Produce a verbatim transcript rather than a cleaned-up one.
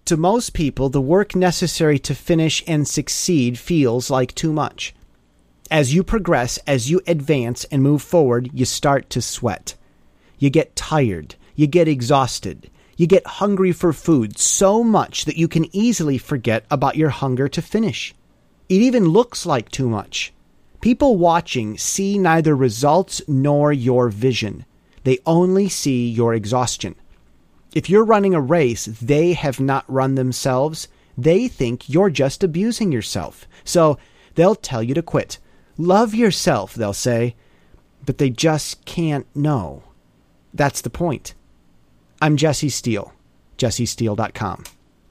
To most people, the work necessary to finish and succeed feels like too much. As you progress, as you advance and move forward, you start to sweat. You get tired. You get exhausted. You get hungry for food so much that you can easily forget about your hunger to finish. It even looks like too much. People watching see neither results nor your vision. They only see your exhaustion. If you're running a race they have not run themselves, they think you're just abusing yourself. So they'll tell you to quit. Love yourself, they'll say, but they just can't know. That's the point. I'm Jesse Steele, jesse steele dot com.